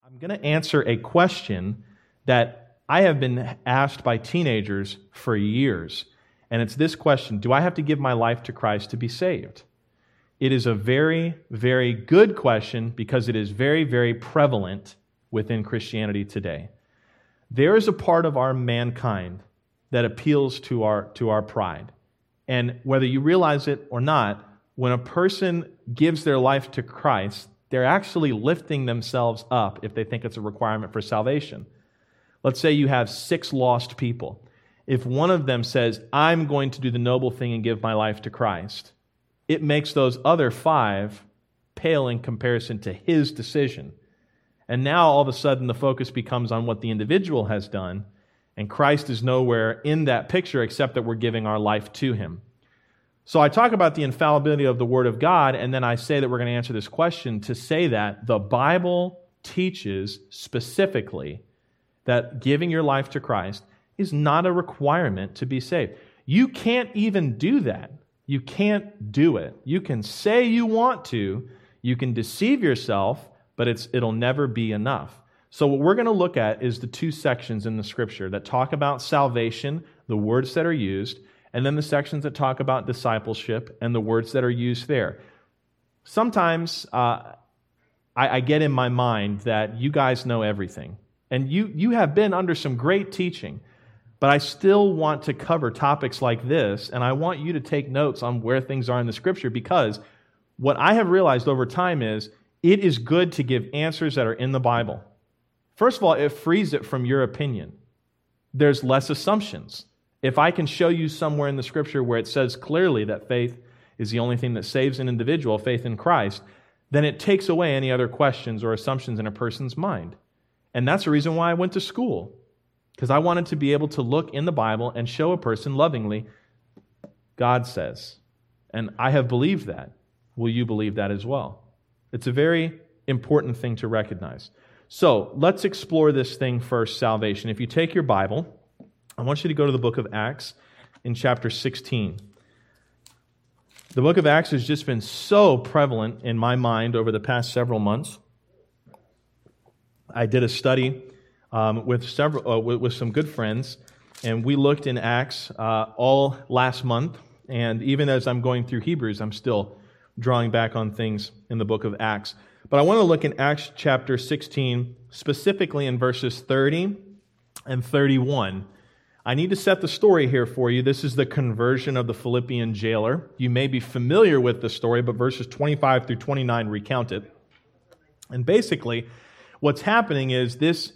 I'm going to answer a question that I have been asked by teenagers for years. And it's this question: do I have to give my life to Christ to be saved? It is a very, very good question because it is very, very prevalent within Christianity today. There is a part of our mankind that appeals to our pride. And whether you realize it or not, when a person gives their life to Christ, they're actually lifting themselves up if they think it's a requirement for salvation. Let's say you have 6 lost people. If one of them says, I'm going to do the noble thing and give my life to Christ, it makes those other 5 pale in comparison to his decision. And now all of a sudden the focus becomes on what the individual has done, and Christ is nowhere in that picture except that we're giving our life to him. So I talk about the infallibility of the Word of God, and then I say that we're going to answer this question to say that the Bible teaches specifically that giving your life to Christ is not a requirement to be saved. You can't even do that. You can't do it. You can say you want to, you can deceive yourself, but it'll never be enough. So what we're going to look at is the 2 sections in the Scripture that talk about salvation, the words that are used, and then the sections that talk about discipleship and the words that are used there. Sometimes I get in my mind that you guys know everything, and you have been under some great teaching, but I still want to cover topics like this, and I want you to take notes on where things are in the Scripture, because what I have realized over time is it is good to give answers that are in the Bible. First of all, it frees it from your opinion. There's less assumptions. If I can show you somewhere in the Scripture where it says clearly that faith is the only thing that saves an individual, faith in Christ, then it takes away any other questions or assumptions in a person's mind. And that's the reason why I went to school, because I wanted to be able to look in the Bible and show a person lovingly, God says. And I have believed that. Will you believe that as well? It's a very important thing to recognize. So let's explore this thing first, salvation. If you take your Bible, I want you to go to the book of Acts in chapter 16. The book of Acts has just been so prevalent in my mind over the past several months. I did a study with some good friends, and we looked in Acts all last month. And even as I'm going through Hebrews, I'm still drawing back on things in the book of Acts. But I want to look in Acts chapter 16, specifically in verses 30 and 31. I need to set the story here for you. This is the conversion of the Philippian jailer. You may be familiar with the story, but verses 25 through 29 recount it. And basically, what's happening is this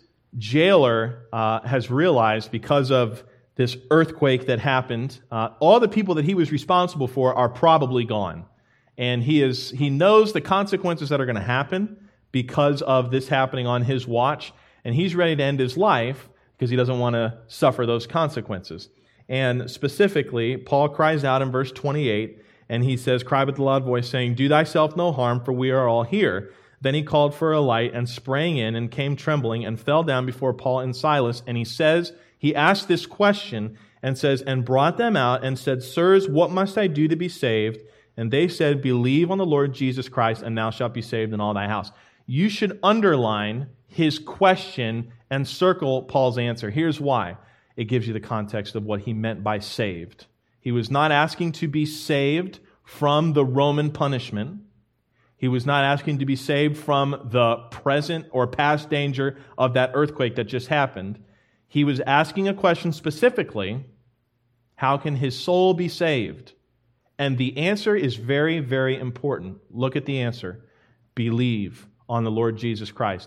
jailer has realized, because of this earthquake that happened, all the people that he was responsible for are probably gone. And he knows the consequences that are going to happen because of this happening on his watch, and he's ready to end his life because he doesn't want to suffer those consequences. And specifically, Paul cries out in verse 28, and he says, "Cry with a loud voice, saying, 'Do thyself no harm, for we are all here.' Then he called for a light and sprang in and came trembling and fell down before Paul and Silas. And he asked this question and says, 'And brought them out and said, Sirs, what must I do to be saved?' And they said, 'Believe on the Lord Jesus Christ, and thou shalt be saved in all thy house.'" You should underline his question and circle Paul's answer. Here's why. It gives you the context of what he meant by saved. He was not asking to be saved from the Roman punishment. He was not asking to be saved from the present or past danger of that earthquake that just happened. He was asking a question specifically: how can his soul be saved? And the answer is very, very important. Look at the answer. Believe on the Lord Jesus Christ.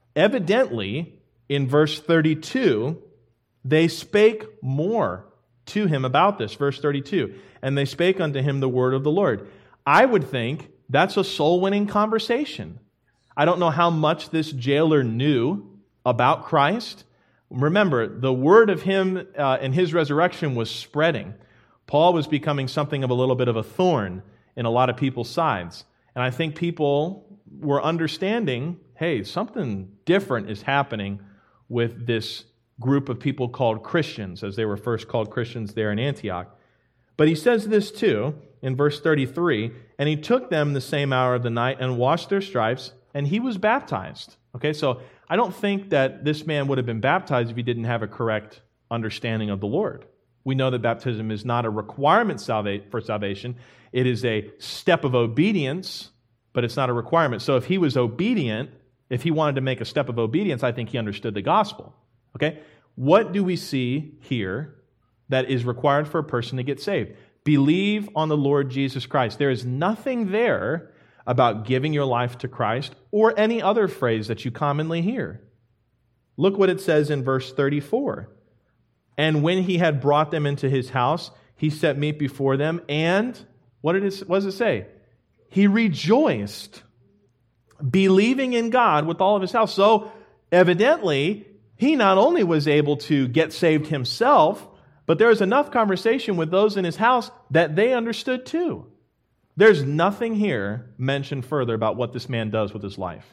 Evidently, in verse 32, they spake more to him about this. Verse 32, "And they spake unto him the word of the Lord." I would think that's a soul-winning conversation. I don't know how much this jailer knew about Christ. Remember, the word of him and his resurrection was spreading. Paul was becoming something of a little bit of a thorn in a lot of people's sides. And I think people were understanding, hey, something different is happening with this group of people called Christians, as they were first called Christians there in Antioch. But he says this too, in verse 33, "And he took them the same hour of the night and washed their stripes, and he was baptized." Okay, so I don't think that this man would have been baptized if he didn't have a correct understanding of the Lord. We know that baptism is not a requirement for salvation. It is a step of obedience, but it's not a requirement. So if he was obedient, if he wanted to make a step of obedience, I think he understood the gospel. Okay? What do we see here that is required for a person to get saved? Believe on the Lord Jesus Christ. There is nothing there about giving your life to Christ or any other phrase that you commonly hear. Look what it says in verse 34. And when he had brought them into his house, he set meat before them, and what does it say? He rejoiced, believing in God with all of his house. So evidently, he not only was able to get saved himself, but there was enough conversation with those in his house that they understood too. There's nothing here mentioned further about what this man does with his life.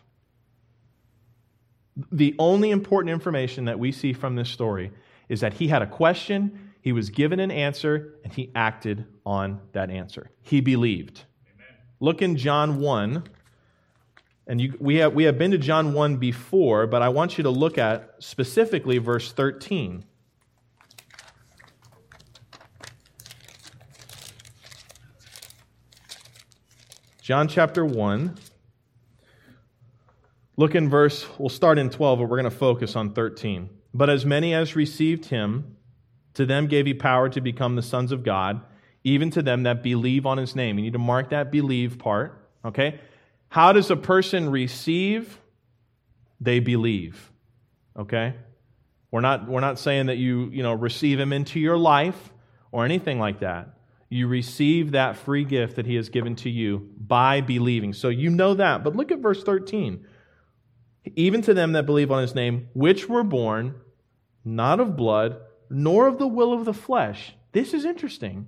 The only important information that we see from this story is that he had a question, he was given an answer, and he acted on that answer. He believed. Amen. Look in John 1, and we have been to John 1 before, but I want you to look at specifically verse 13. John chapter 1. Look in we'll start in 12, but we're going to focus on 13. But as many as received him, to them gave he power to become the sons of God, even to them that believe on his name. You need to mark that believe part, okay? How does a person receive? They believe, okay? We're not saying that you receive him into your life or anything like that. You receive that free gift that he has given to you by believing. So you know that. But look at verse 13. Even to them that believe on his name, which were born not of blood, nor of the will of the flesh. This is interesting.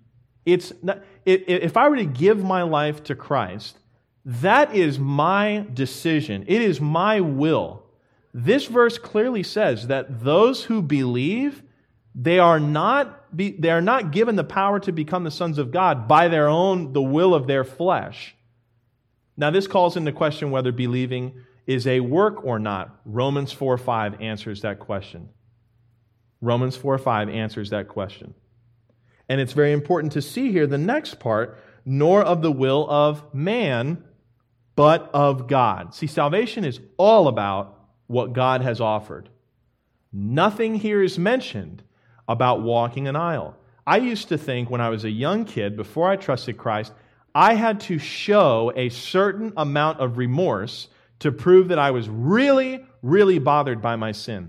If I were to give my life to Christ, that is my decision. It is my will. This verse clearly says that those who believe, they are not given the power to become the sons of God by the will of their flesh. Now, this calls into question whether believing is a work or not. Romans 4:5 answers that question. Romans 4:5 answers that question. And it's very important to see here the next part, nor of the will of man, but of God. See, salvation is all about what God has offered. Nothing here is mentioned about walking an aisle. I used to think when I was a young kid, before I trusted Christ, I had to show a certain amount of remorse to prove that I was really, really bothered by my sin.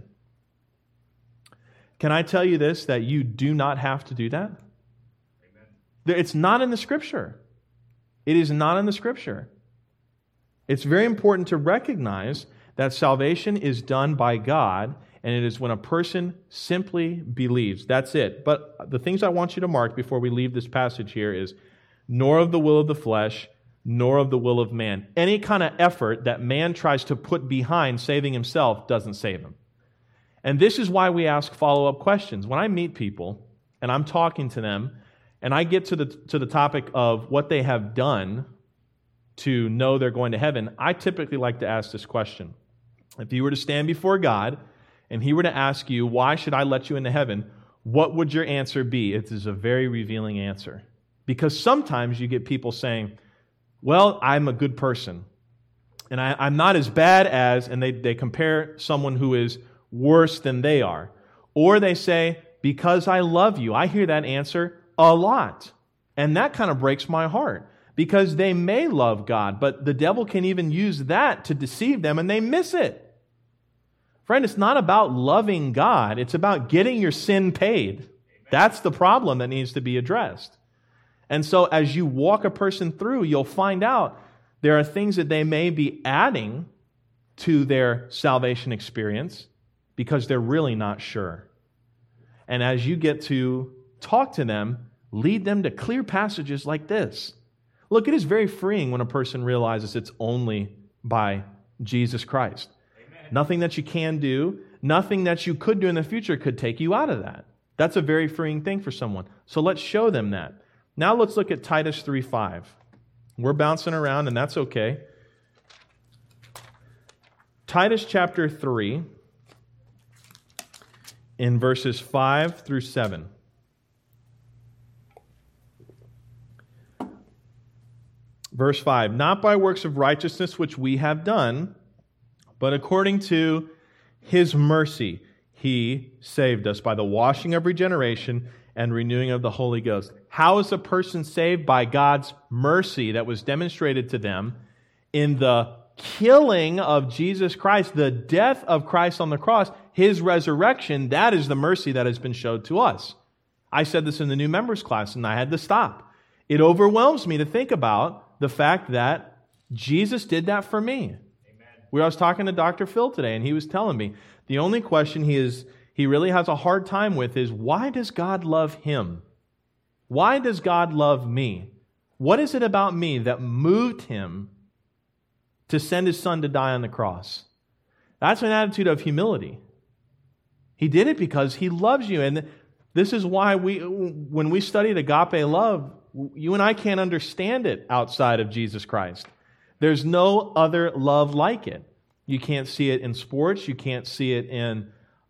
Can I tell you this, that you do not have to do that? Amen. It's not in the Scripture. It is not in the Scripture. It's very important to recognize that salvation is done by God, and it is when a person simply believes. That's it. But the things I want you to mark before we leave this passage here is, nor of the will of the flesh, nor of the will of man. Any kind of effort that man tries to put behind saving himself doesn't save him. And this is why we ask follow-up questions. When I meet people and I'm talking to them and I get to the topic of what they have done to know they're going to heaven, I typically like to ask this question. If you were to stand before God and he were to ask you, why should I let you into heaven? What would your answer be? It is a very revealing answer. Because sometimes you get people saying, well, I'm a good person. And I'm not as bad as, and they compare someone who is worse than they are. Or they say, because I love you. I hear that answer a lot. And that kind of breaks my heart. Because they may love God, but the devil can even use that to deceive them and they miss it. Friend, it's not about loving God. It's about getting your sin paid. Amen. That's the problem that needs to be addressed. And so as you walk a person through, you'll find out there are things that they may be adding to their salvation experience because they're really not sure. And as you get to talk to them, lead them to clear passages like this. Look, it is very freeing when a person realizes it's only by Jesus Christ. Amen. Nothing that you can do, nothing that you could do in the future could take you out of that. That's a very freeing thing for someone. So let's show them that. Now let's look at Titus 3:5. We're bouncing around, and that's okay. Titus chapter 3, in verses 5 through 7. Verse 5, not by works of righteousness which we have done, but according to His mercy, He saved us by the washing of regeneration and renewing of the Holy Ghost. How is a person saved? By God's mercy that was demonstrated to them in the killing of Jesus Christ, the death of Christ on the cross, His resurrection. That is the mercy that has been showed to us. I said this in the new members class, and I had to stop. It overwhelms me to think about the fact that Jesus did that for me. Amen. I was talking to Dr. Phil today, and he was telling me the only question he really has a hard time with is, why does God love him? Why does God love me? What is it about me that moved Him to send His Son to die on the cross? That's an attitude of humility. He did it because He loves you. And this is why when we studied agape love, you and I can't understand it outside of Jesus Christ. There's no other love like it. You can't see it in sports. You can't see it in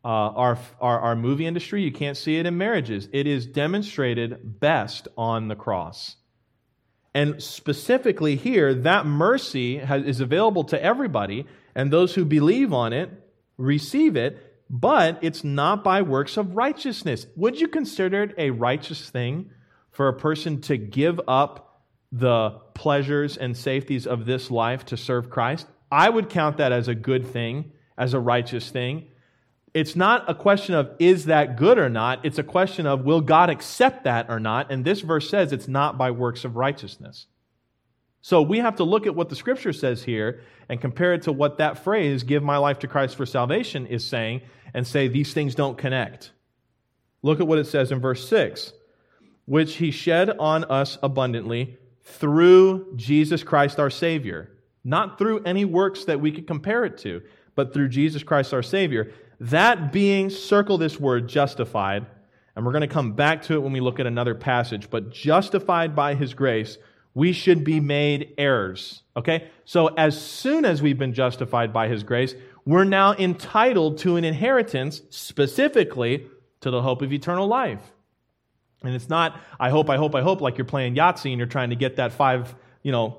our movie industry. You can't see it in marriages. It is demonstrated best on the cross. And specifically here, that mercy is available to everybody, and those who believe on it receive it, but it's not by works of righteousness. Would you consider it a righteous thing for a person to give up the pleasures and safeties of this life to serve Christ? I would count that as a good thing, as a righteous thing. It's not a question of, is that good or not? It's a question of, will God accept that or not? And this verse says it's not by works of righteousness. So we have to look at what the Scripture says here and compare it to what that phrase, give my life to Christ for salvation, is saying, and say these things don't connect. Look at what it says in verse 6. Which He shed on us abundantly through Jesus Christ our Savior. Not through any works that we could compare it to, but through Jesus Christ our Savior. That being, circle this word, justified, and we're going to come back to it when we look at another passage, but justified by His grace, we should be made heirs. Okay? So as soon as we've been justified by His grace, we're now entitled to an inheritance, specifically to the hope of eternal life. And it's not, I hope, like you're playing Yahtzee and you're trying to get that five in a row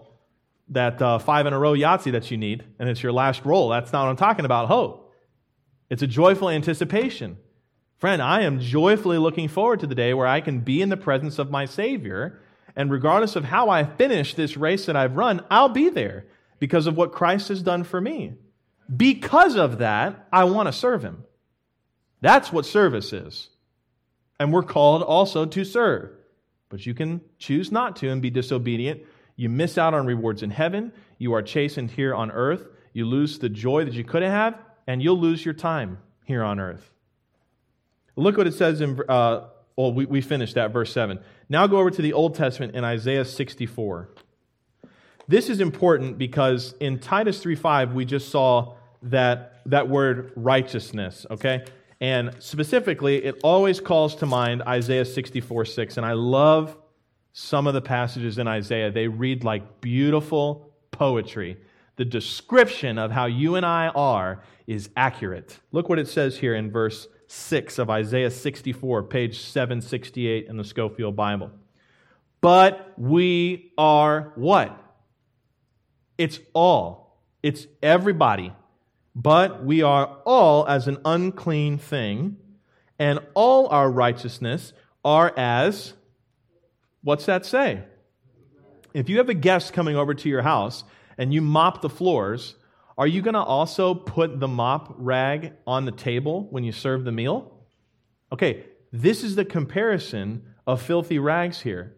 Yahtzee that you need, and it's your last roll. That's not what I'm talking about, hope. It's a joyful anticipation. Friend, I am joyfully looking forward to the day where I can be in the presence of my Savior, and regardless of how I finish this race that I've run, I'll be there because of what Christ has done for me. Because of that, I want to serve Him. That's what service is. And we're called also to serve. But you can choose not to and be disobedient. You miss out on rewards in heaven. You are chastened here on earth. You lose the joy that you could have, and you'll lose your time here on earth. Look what it says in, we finished that, verse 7. Now go over to the Old Testament in Isaiah 64. This is important because in Titus 3:5, we just saw that word righteousness, okay? And specifically, it always calls to mind Isaiah 64:6. And I love some of the passages in Isaiah. They read like beautiful poetry. The description of how you and I are is accurate. Look what it says here in verse 6 of Isaiah 64, page 768 in the Scofield Bible. But we are what? It's all. It's everybody. But we are all as an unclean thing, and all our righteousness are as, what's that say? If you have a guest coming over to your house and you mop the floors, are you going to also put the mop rag on the table when you serve the meal? Okay, this is the comparison of filthy rags here.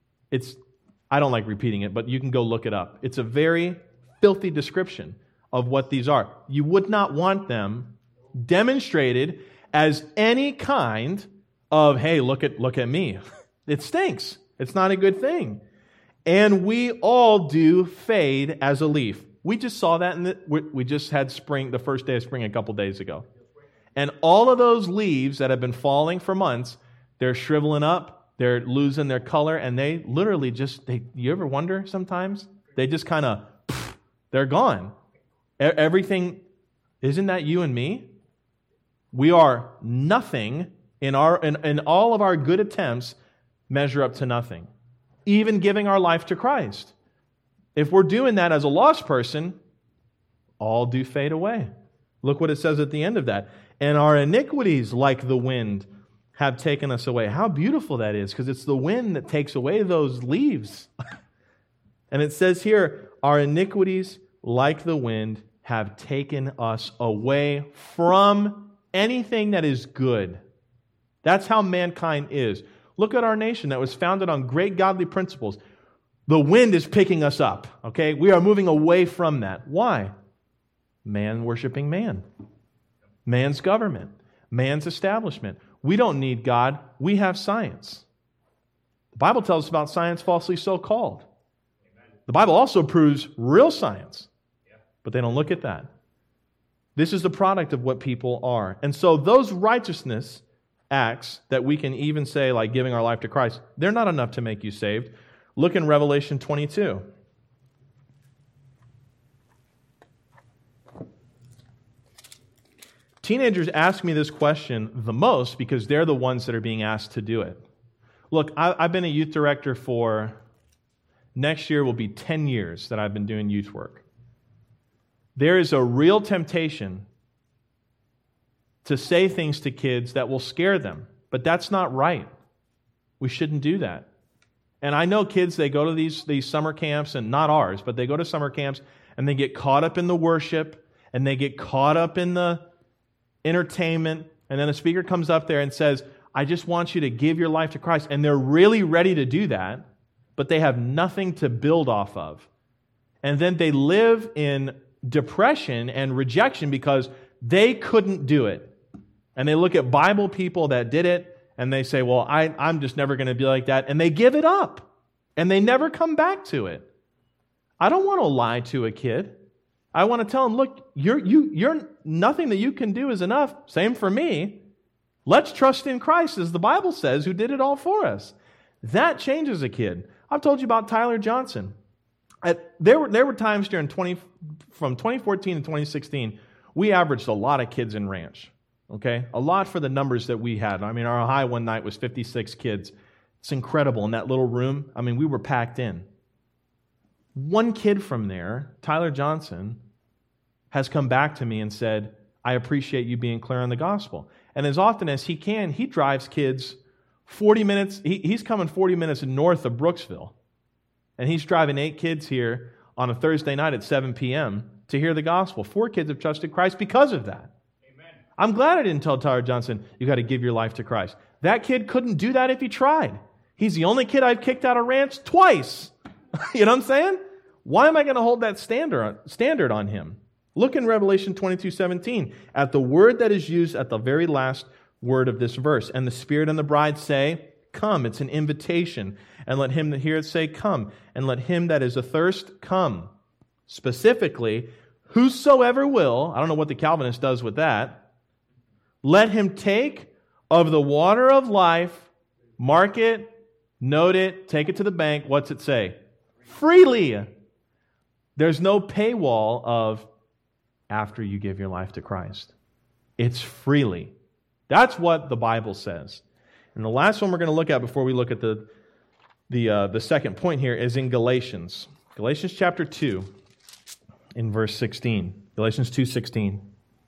I don't like repeating it, but you can go look it up. It's a very filthy description of what these are. You would not want them demonstrated as any kind of, hey, look at me. It stinks. It's not a good thing. And we all do fade as a leaf. We just saw that we just had spring, the first day of spring a couple days ago. And all of those leaves that have been falling for months, they're shriveling up, they're losing their color, and they literally you ever wonder sometimes? They just kind of, they're gone. Everything Isn't that you and me? We are nothing in all of our good attempts measure up to nothing. Even giving our life to Christ. If we're doing that as a lost person, all do fade away. Look what it says at the end of that. And our iniquities, like the wind, have taken us away. How beautiful that is, because it's the wind that takes away those leaves. And it says here, our iniquities, like the wind, have taken us away from anything that is good. That's how mankind is. Look at our nation that was founded on great godly principles. The wind is picking us up, okay? We are moving away from that. Why? Man worshiping man. Man's government. Man's establishment. We don't need God. We have science. The Bible tells us about science falsely so called. The Bible also proves real science. But they don't look at that. This is the product of what people are. And so those righteousness acts that we can even say, like giving our life to Christ, they're not enough to make you saved. Look in Revelation 22. Teenagers ask me this question the most because they're the ones that are being asked to do it. Look, I've been a youth director for, next year will be 10 years that I've been doing youth work. There is a real temptation to say things to kids that will scare them, but that's not right. We shouldn't do that. And I know kids, they go to these summer camps, and not ours, but they go to summer camps, and they get caught up in the worship, and they get caught up in the entertainment, and then a speaker comes up there and says, I just want you to give your life to Christ, and they're really ready to do that, but they have nothing to build off of. And then they live in depression and rejection because they couldn't do it. And they look at Bible people that did it, and they say, well, I'm just never going to be like that. And they give it up. And they never come back to it. I don't want to lie to a kid. I want to tell them, look, you're nothing that you can do is enough. Same for me. Let's trust in Christ, as the Bible says, who did it all for us. That changes a kid. I've told you about Tyler Johnson. There were times from 2014 to 2016, we averaged a lot of kids in Ranch. Okay? A lot for the numbers that we had. I mean, our high one night was 56 kids. It's incredible. In that little room, I mean, we were packed in. One kid from there, Tyler Johnson, has come back to me and said, I appreciate you being clear on the gospel. And as often as he can, he drives kids 40 minutes. He's coming 40 minutes north of Brooksville. And he's driving 8 kids here on a Thursday night at 7 p.m. to hear the gospel. 4 kids have trusted Christ because of that. Amen. I'm glad I didn't tell Tyler Johnson, you got to give your life to Christ. That kid couldn't do that if he tried. He's the only kid I've kicked out of Ranch twice. You know what I'm saying? Why am I going to hold that standard on him? Look in Revelation 22:17 at the word that is used at the very last word of this verse. And the Spirit and the bride say, come. It's an invitation. And let him that heareth say, come. And let him that is athirst come. Specifically, whosoever will, I don't know what the Calvinist does with that, let him take of the water of life, mark it, note it, take it to the bank. What's it say? Freely. There's no paywall of after you give your life to Christ. It's freely. That's what the Bible says. And the last one we're going to look at before we look at the second point here is in Galatians. Galatians chapter 2 in verse 16. Galatians 2:16.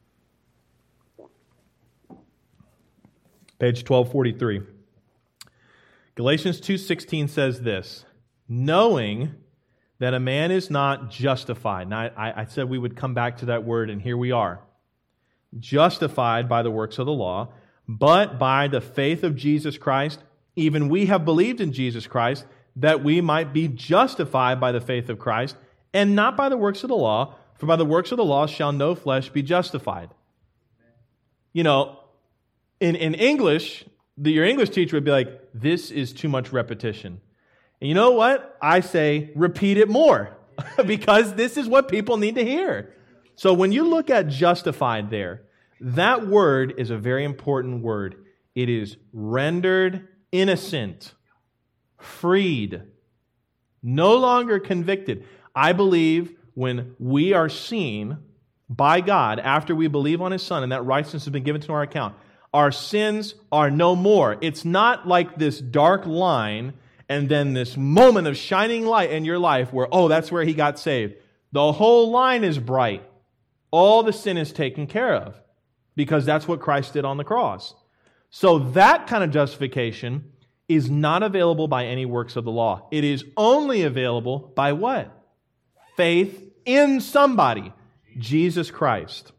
Page 1243. Galatians 2:16 says this, knowing that a man is not justified. Now, I said we would come back to that word, and here we are. Justified by the works of the law, but by the faith of Jesus Christ, even we have believed in Jesus Christ, that we might be justified by the faith of Christ, and not by the works of the law, for by the works of the law shall no flesh be justified. You know, in English, your English teacher would be like, this is too much repetition. And you know what? I say, repeat it more, because this is what people need to hear. So when you look at justified there, that word is a very important word. It is rendered innocent, freed, no longer convicted. I believe when we are seen by God after we believe on His Son and that righteousness has been given to our account, our sins are no more. It's not like this dark line and then this moment of shining light in your life where, oh, that's where he got saved. The whole line is bright. All the sin is taken care of because that's what Christ did on the cross. So that kind of justification is not available by any works of the law. It is only available by what? Faith in somebody, Jesus Christ.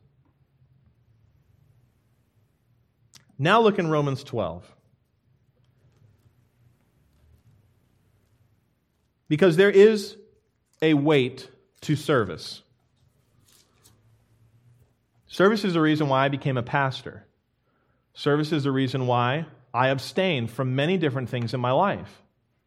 Now look in Romans 12. Because there is a weight to service. Service is the reason why I became a pastor. Service is the reason why I abstained from many different things in my life.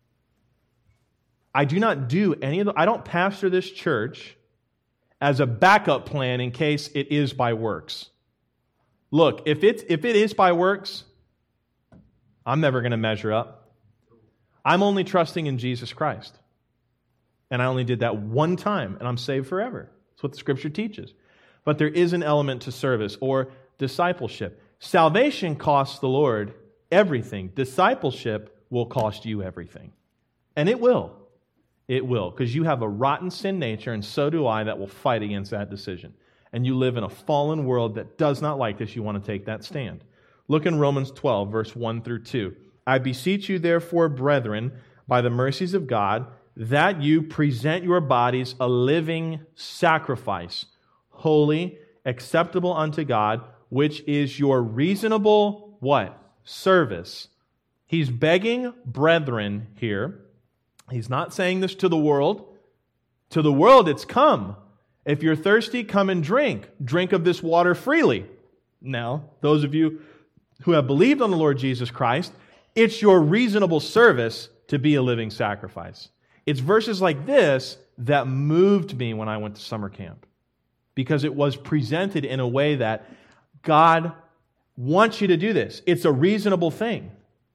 I do not do any of I don't pastor this church as a backup plan in case it is by works. Look, if it is by works, I'm never going to measure up. I'm only trusting in Jesus Christ. And I only did that one time, and I'm saved forever. That's what the Scripture teaches. But there is an element to service or discipleship. Salvation costs the Lord everything. Discipleship will cost you everything. And it will. It will, because you have a rotten sin nature, and so do I, that will fight against that decision. And you live in a fallen world that does not like this. You want to take that stand. Look in Romans 12, verse 1 through 2. I beseech you, therefore, brethren, by the mercies of God, that you present your bodies a living sacrifice, holy, acceptable unto God, which is your reasonable, what? Service. He's begging brethren here. He's not saying this to the world. To the world, it's come. If you're thirsty, come and drink. Drink of this water freely. Now, those of you who have believed on the Lord Jesus Christ, it's your reasonable service to be a living sacrifice. It's verses like this that moved me when I went to summer camp, because it was presented in a way that God wants you to do this. It's a reasonable thing.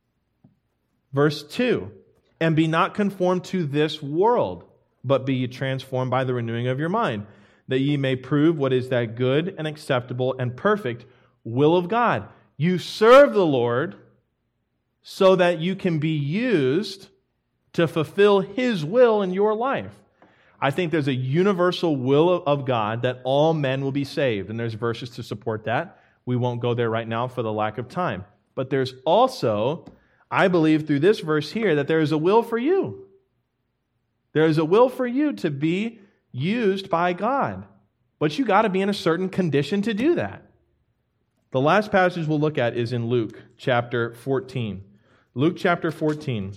Verse 2, and be not conformed to this world, but be ye transformed by the renewing of your mind, that ye may prove what is that good and acceptable and perfect will of God. You serve the Lord so that you can be used to fulfill His will in your life. I think there's a universal will of God that all men will be saved, and there's verses to support that. We won't go there right now for the lack of time. But there's also, I believe through this verse here, that there is a will for you. There is a will for you to be used by God. But you got to be in a certain condition to do that. The last passage we'll look at is in Luke chapter 14. Luke chapter 14.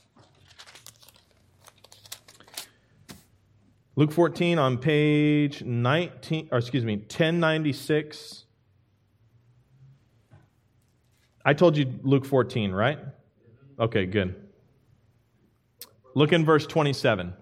Luke 14 on page 1096. I told you Luke 14, right? Okay, good. Look in verse 27.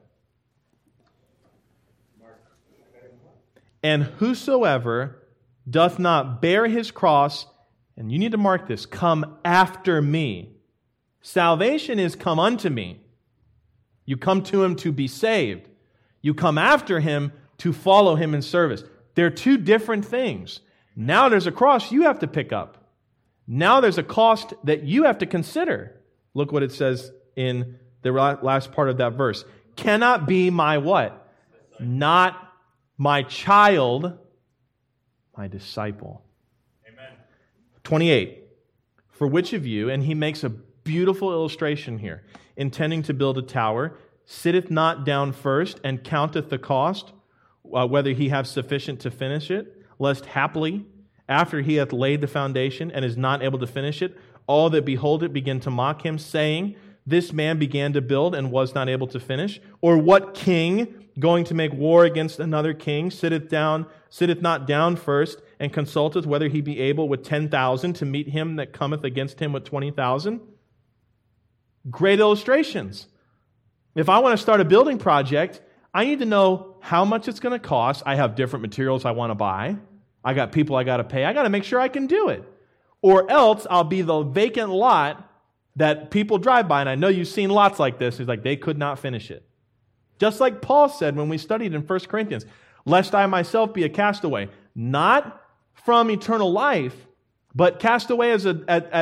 And whosoever doth not bear his cross, and you need to mark this, come after me. Salvation is come unto me. You come to Him to be saved. You come after Him to follow Him in service. They're two different things. Now there's a cross you have to pick up. Now there's a cost that you have to consider. Look what it says in the last part of that verse. Cannot be my what? Not my child, my disciple. Amen. 28. For which of you, and he makes a beautiful illustration here, intending to build a tower, sitteth not down first and counteth the cost, whether he have sufficient to finish it, lest haply, after he hath laid the foundation and is not able to finish it, all that behold it begin to mock him, saying, this man began to build and was not able to finish? Or what king, going to make war against another king, sitteth not down first and consulteth whether he be able with 10,000 to meet him that cometh against him with 20,000? Great illustrations. If I want to start a building project, I need to know how much it's going to cost. I have different materials I want to buy. I got people I got to pay. I got to make sure I can do it. Or else I'll be the vacant lot that people drive by, and I know you've seen lots like this. It's like they could not finish it. Just like Paul said when we studied in 1 Corinthians, lest I myself be a castaway. not from eternal life, but cast away as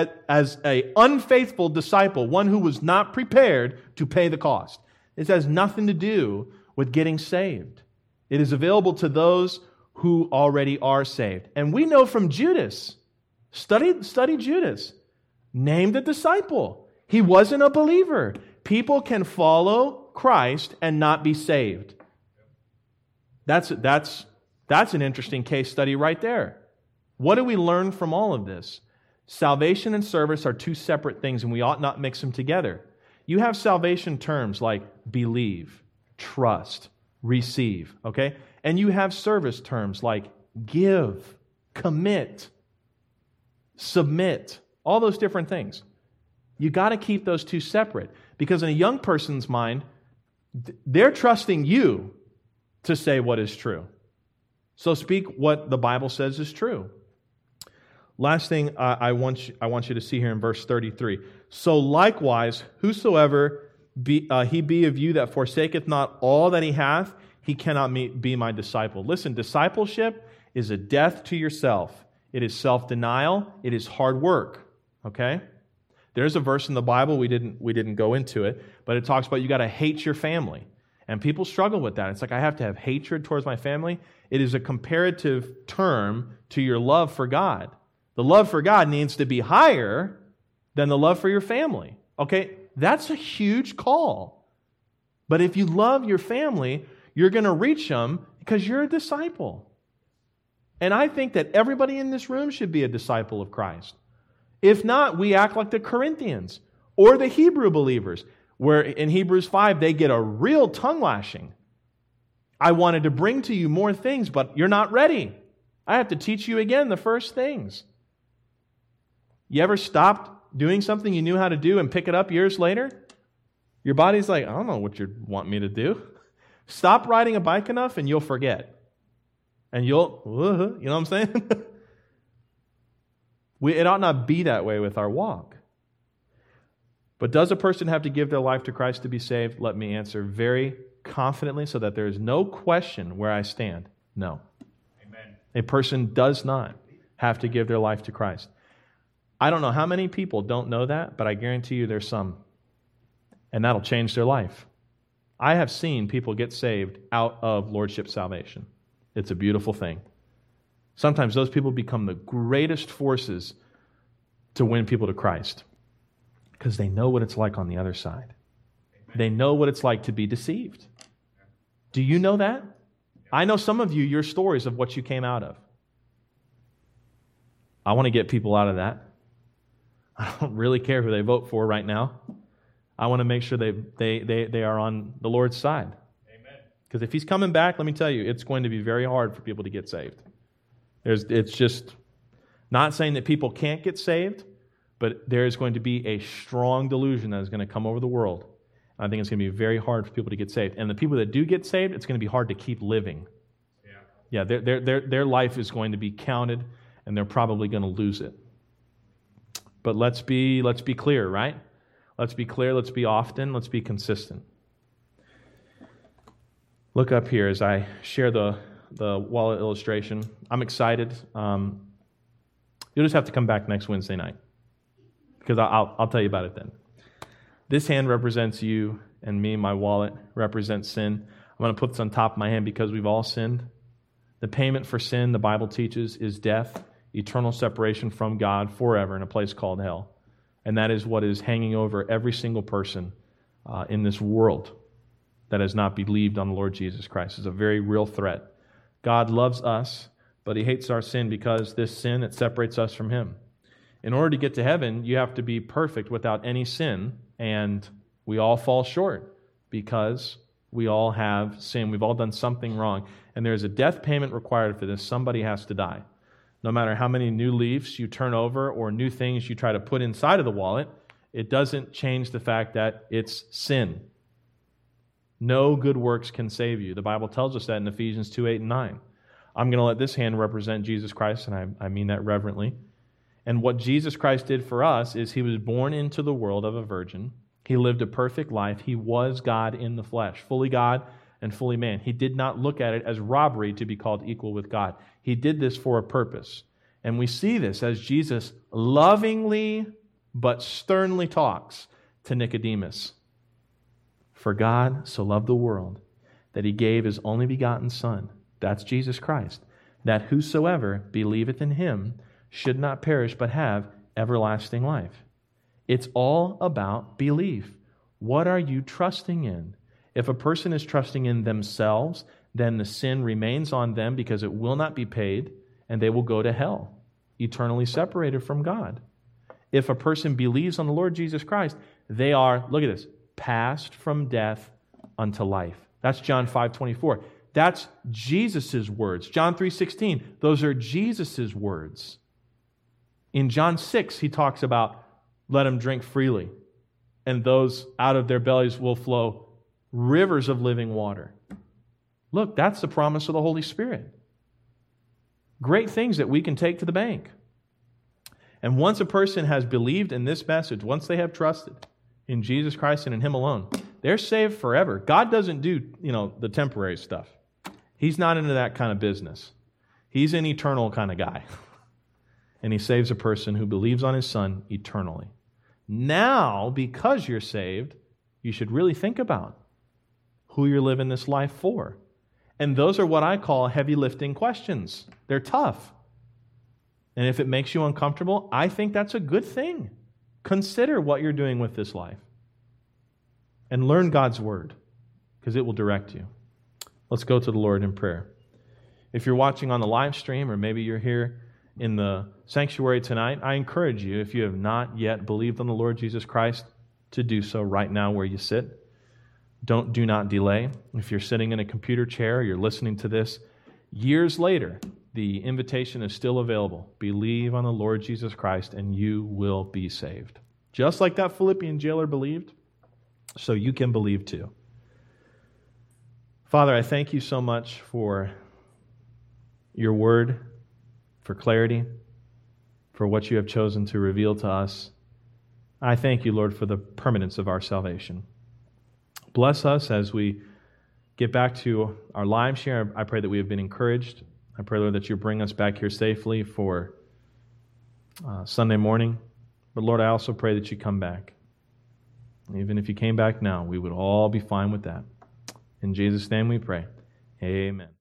a unfaithful disciple, one who was not prepared to pay the cost. This has nothing to do with getting saved. It is available to those who already are saved. And we know from Judas, study Judas, named a disciple. He wasn't a believer. People can follow Christ and not be saved. That's an interesting case study right there. What do we learn from all of this? Salvation and service are two separate things, and we ought not mix them together. You have salvation terms like believe, trust, receive, okay? And you have service terms like give, commit, submit, all those different things. You got to keep those two separate, because in a young person's mind, they're trusting you to say what is true. So speak what the Bible says is true. Last thing I want you to see here in verse 33. So likewise, whosoever he be of you that forsaketh not all that he hath, he cannot be my disciple. Listen, discipleship is a death to yourself. It is self-denial. It is hard work. Okay? There's a verse in the Bible, we didn't go into it, but it talks about you got to hate your family. And people struggle with that. It's like, I have to have hatred towards my family. It is a comparative term to your love for God. The love for God needs to be higher than the love for your family. Okay? That's a huge call. But if you love your family, you're going to reach them because you're a disciple. And I think that everybody in this room should be a disciple of Christ. If not, we act like the Corinthians or the Hebrew believers, where in Hebrews 5, they get a real tongue lashing. I wanted to bring to you more things, but you're not ready. I have to teach you again the first things. You ever stopped doing something you knew how to do and pick it up years later? Your body's like, I don't know what you want me to do. Stop riding a bike enough and you'll forget. And you know what I'm saying? It ought not be that way with our walk. But does a person have to give their life to Christ to be saved? Let me answer very confidently so that there is no question where I stand. No. Amen. A person does not have to give their life to Christ. I don't know how many people don't know that, but I guarantee you there's some. And that'll change their life. I have seen people get saved out of Lordship salvation. It's a beautiful thing. Sometimes those people become the greatest forces to win people to Christ because they know what it's like on the other side. They know what it's like to be deceived. Do you know that? I know some of you, your stories of what you came out of. I want to get people out of that. I don't really care who they vote for right now. I want to make sure they are on the Lord's side. Because if He's coming back, let me tell you, it's going to be very hard for people to get saved. It's just not saying that people can't get saved, but there is going to be a strong delusion that is going to come over the world. I think it's going to be very hard for people to get saved. And the people that do get saved, it's going to be hard to keep living. Yeah, their life is going to be counted, and they're probably going to lose it. But let's be clear, right? Let's be clear, let's be often, let's be consistent. Look up here as I share the wallet illustration. I'm excited. You'll just have to come back next Wednesday night because I'll tell you about it then. This hand represents you and me. My wallet represents sin. I'm going to put this on top of my hand because we've all sinned. The payment for sin, the Bible teaches, is death, eternal separation from God forever in a place called hell. And that is what is hanging over every single person in this world that has not believed on the Lord Jesus Christ. It's a very real threat. God loves us, but He hates our sin because this sin, it separates us from Him. In order to get to heaven, you have to be perfect without any sin, and we all fall short because we all have sin. We've all done something wrong, and there's a death payment required for this. Somebody has to die. No matter how many new leaves you turn over or new things you try to put inside of the wallet, it doesn't change the fact that it's sin. No good works can save you. The Bible tells us that in Ephesians 2:8 and 9. I'm going to let this hand represent Jesus Christ, and I mean that reverently. And what Jesus Christ did for us is He was born into the world of a virgin. He lived a perfect life. He was God in the flesh, fully God and fully man. He did not look at it as robbery to be called equal with God. He did this for a purpose. And we see this as Jesus lovingly but sternly talks to Nicodemus. For God so loved the world that he gave his only begotten Son, that's Jesus Christ, that whosoever believeth in him should not perish but have everlasting life. It's all about belief. What are you trusting in? If a person is trusting in themselves, then the sin remains on them because it will not be paid, and they will go to hell, eternally separated from God. If a person believes on the Lord Jesus Christ, they are, look at this, passed from death unto life. That's John 5:24. That's Jesus' words. John 3:16, those are Jesus' words. In John 6, he talks about, let them drink freely, and those out of their bellies will flow rivers of living water. Look, that's the promise of the Holy Spirit. Great things that we can take to the bank. And once a person has believed in this message, once they have trusted in Jesus Christ and in Him alone, they're saved forever. God doesn't do, the temporary stuff. He's not into that kind of business. He's an eternal kind of guy. And He saves a person who believes on His Son eternally. Now, because you're saved, you should really think about who you're living this life for. And those are what I call heavy lifting questions. They're tough. And if it makes you uncomfortable, I think that's a good thing. Consider what you're doing with this life. And learn God's Word, because it will direct you. Let's go to the Lord in prayer. If you're watching on the live stream, or maybe you're here in the sanctuary tonight, I encourage you, if you have not yet believed on the Lord Jesus Christ, to do so right now where you sit. Do not delay. If you're sitting in a computer chair, you're listening to this years later, the invitation is still available. Believe on the Lord Jesus Christ and you will be saved. Just like that Philippian jailer believed, so you can believe too. Father, I thank you so much for your word, for clarity, for what you have chosen to reveal to us. I thank you, Lord, for the permanence of our salvation. Bless us as we get back to our lives here. I pray that we have been encouraged. I pray, Lord, that you bring us back here safely for Sunday morning. But Lord, I also pray that you come back. Even if you came back now, we would all be fine with that. In Jesus' name we pray. Amen.